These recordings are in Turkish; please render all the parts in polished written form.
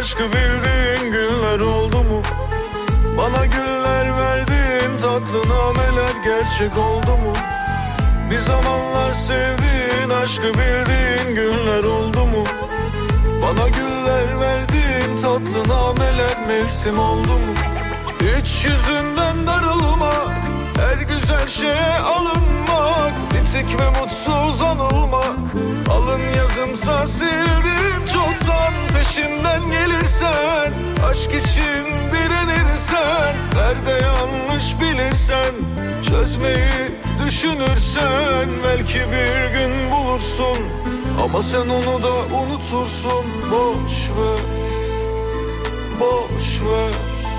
aşkı bildiğin günler oldu mu? Bana güller verdiğin tatlı nameler gerçek oldu mu? Bir zamanlar sevdiğin aşkı bildiğin günler oldu mu? Bana güller verdiğin tatlı nameler mevsim oldu mu? Hiç yüzünden darılmak, her güzel şeye alınmak, bitik ve mutsuz anılmak. Alın yazımsa sildim çoktan, peşimden gelirsen, aşk için direnirsen, nerede yanlış bilirsen, çözmeyi düşünürsen, belki bir gün bulursun, ama sen onu da unutursun. Boş ver, boş ver.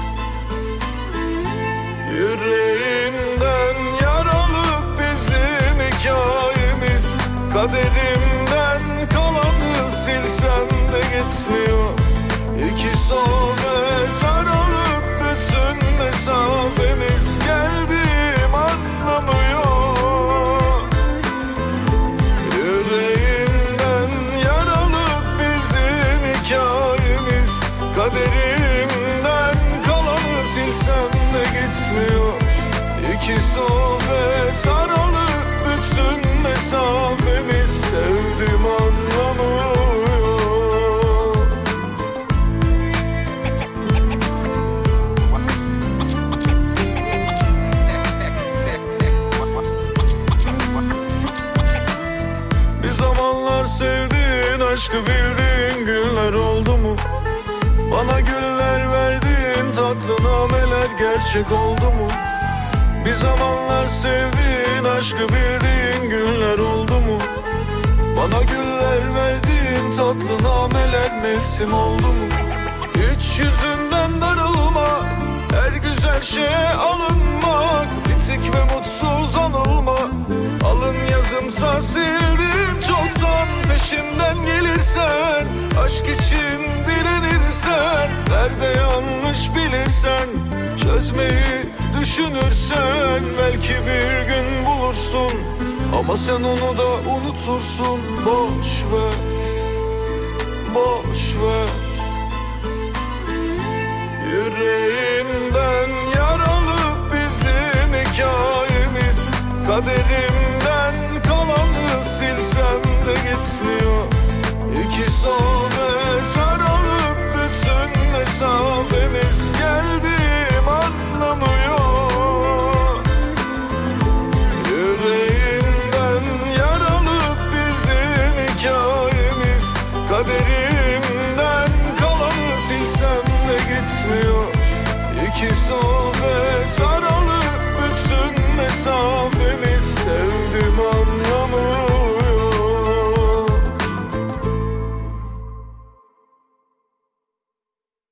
Yüreğinden yaralı bizim hikayemiz, kaderimden kalanı silsem de gitmiyor. İki sol ve sarılıp bütün mesafemiz, geldiğim anlamıyor. Yüreğinden yaralı bizim hikayemiz, kaderimden kalanı silsem de gitmiyor. İki sohbet aralık bütün mesafemiz, sevdim anlamıyor. Bir zamanlar sevdiğin aşkı bildiğin günler oldu mu? Bana güller verdiğin tatlı nameler gerçek oldu mu? Bir zamanlar sevdiğin aşkı bildiğin günler oldu mu? Bana güller verdiğin tatlı nameler mevsim oldu mu? Hiç yüzünden darılmak, her güzel şeye alınmak, bitik ve mutsuz anılmak. Alın yazımsa sildim çoktan, peşimden gelirsen, aşk için direnirsen, nerede yanlış bilirsen, çözmeyi düşünürsen, belki bir gün bulursun, ama sen onu da unutursun. Boş ver, boş ver. Yüreğinden yaralı bizim hikayemiz, kaderimden kalanı silsem de gitmiyor. İki sohbet aralıp bütün mesafemiz, geldiğim anlamıyor. Yüreğinden yaralı bizim hikayemiz, kaderimden kalanı silsem de gitmiyor. İki sohbet